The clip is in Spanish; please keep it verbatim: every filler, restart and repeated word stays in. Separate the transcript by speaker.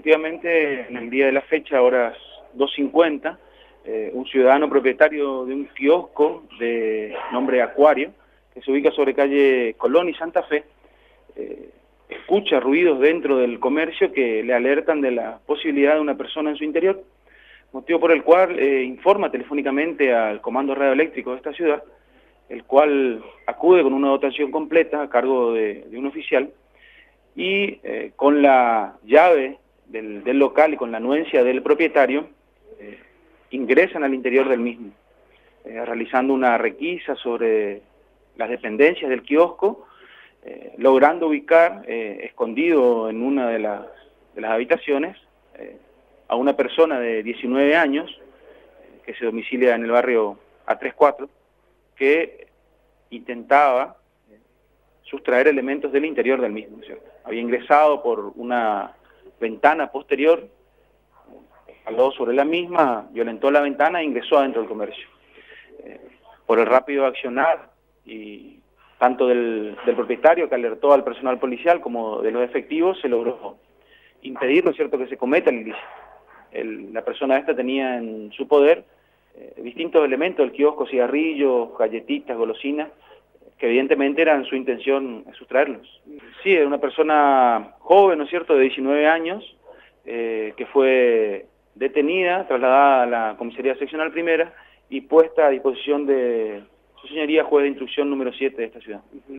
Speaker 1: efectivamente, en el día de la fecha, horas dos cincuenta, eh, un ciudadano propietario de un kiosco de nombre Acuario, que se ubica sobre calle Colón y Santa Fe, eh, escucha ruidos dentro del comercio que le alertan de la posibilidad de una persona en su interior, motivo por el cual eh, informa telefónicamente al comando radioeléctrico de esta ciudad, el cual acude con una dotación completa a cargo de, de un oficial, y eh, con la llave del, del local y con la anuencia del propietario, eh, ingresan al interior del mismo, eh, realizando una requisa sobre las dependencias del kiosco, eh, logrando ubicar, eh, escondido en una de las, de las habitaciones, eh, a una persona de diecinueve años, eh, que se domicilia en el barrio A treinta y cuatro, que intentaba sustraer elementos del interior del mismo, ¿cierto? Había ingresado por una ventana posterior, escaló sobre la misma, violentó la ventana e ingresó adentro del comercio. Eh, por el rápido accionar, y tanto del, del propietario, que alertó al personal policial, como de los efectivos, se logró impedir, ¿no es cierto?, que se cometa el ilícito. El, la persona esta tenía en su poder eh, distintos elementos del kiosco: cigarrillos, galletitas, golosinas, que evidentemente eran su intención sustraerlos. Sí, era una persona joven, ¿no es cierto?, de diecinueve años, eh, que fue detenida, trasladada a la comisaría seccional primera y puesta a disposición de su señoría juez de instrucción número siete de esta ciudad.